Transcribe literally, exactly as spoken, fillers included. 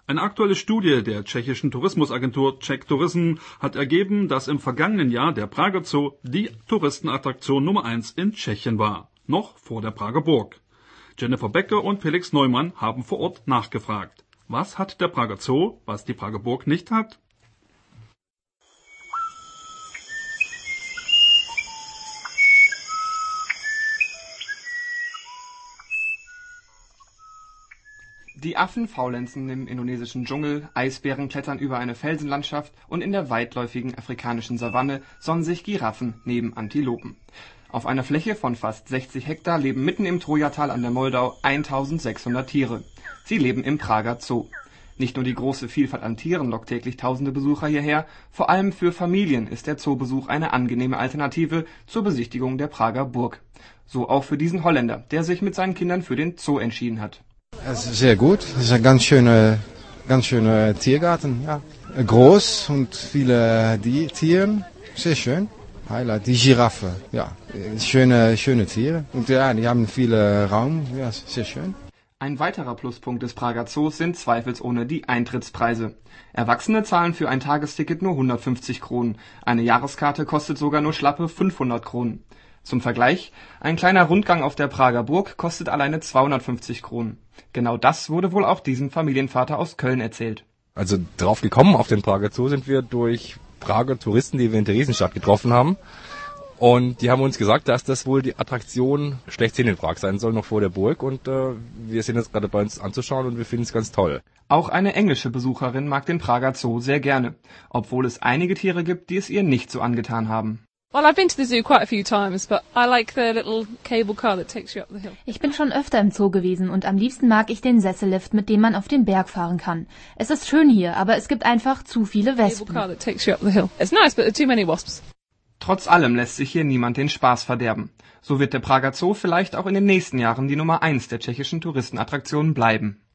Eine aktuelle Studie der tschechischen Tourismusagentur Czech Tourism hat ergeben, dass im vergangenen Jahr der Prager Zoo die Touristenattraktion Nummer eins in Tschechien war, noch vor der Prager Burg. Jennifer Becker und Felix Neumann haben vor Ort nachgefragt. Was hat der Prager Zoo, was die Prager Burg nicht hat? Die Affen faulenzen im indonesischen Dschungel, Eisbären klettern über eine Felsenlandschaft und in der weitläufigen afrikanischen Savanne sonnen sich Giraffen neben Antilopen. Auf einer Fläche von fast sechzig Hektar leben mitten im Trojatal an der Moldau eintausendsechshundert Tiere. Sie leben im Prager Zoo. Nicht nur die große Vielfalt an Tieren lockt täglich tausende Besucher hierher, vor allem für Familien ist der Zoobesuch eine angenehme Alternative zur Besichtigung der Prager Burg. So auch für diesen Holländer, der sich mit seinen Kindern für den Zoo entschieden hat. Es ist sehr gut. Es ist ein ganz schöner, ganz schöner Tiergarten. Ja. Groß und viele die Tiere. Sehr schön. Highlight, die Giraffe. Ja, schöne, schöne Tiere. Und ja, die haben viel Raum. Ja, sehr schön. Ein weiterer Pluspunkt des Prager Zoos sind zweifelsohne die Eintrittspreise. Erwachsene zahlen für ein Tagesticket nur hundertfünfzig Kronen. Eine Jahreskarte kostet sogar nur schlappe fünfhundert Kronen. Zum Vergleich, ein kleiner Rundgang auf der Prager Burg kostet alleine zweihundertfünfzig Kronen. Genau das wurde wohl auch diesem Familienvater aus Köln erzählt. Also drauf gekommen auf den Prager Zoo sind wir durch Prager Touristen, die wir in Theresienstadt getroffen haben. Und die haben uns gesagt, dass das wohl die Attraktion schlechthin in Prag sein soll, noch vor der Burg. Und äh, wir sind jetzt gerade bei uns anzuschauen und wir finden es ganz toll. Auch eine englische Besucherin mag den Prager Zoo sehr gerne, obwohl es einige Tiere gibt, die es ihr nicht so angetan haben. Well, I've been to the zoo quite a few times, but I like the little cable car that takes you up the hill. Ich bin schon öfter im Zoo gewesen und am liebsten mag ich den Sessellift, mit dem man auf den Berg fahren kann. Es ist schön hier, aber es gibt einfach zu viele Wespen. Cable car that takes you up the hill. It's nice, but there are too many wasps. Trotz allem lässt sich hier niemand den Spaß verderben. So wird der Prager Zoo vielleicht auch in den nächsten Jahren die Nummer eins der tschechischen Touristenattraktionen bleiben.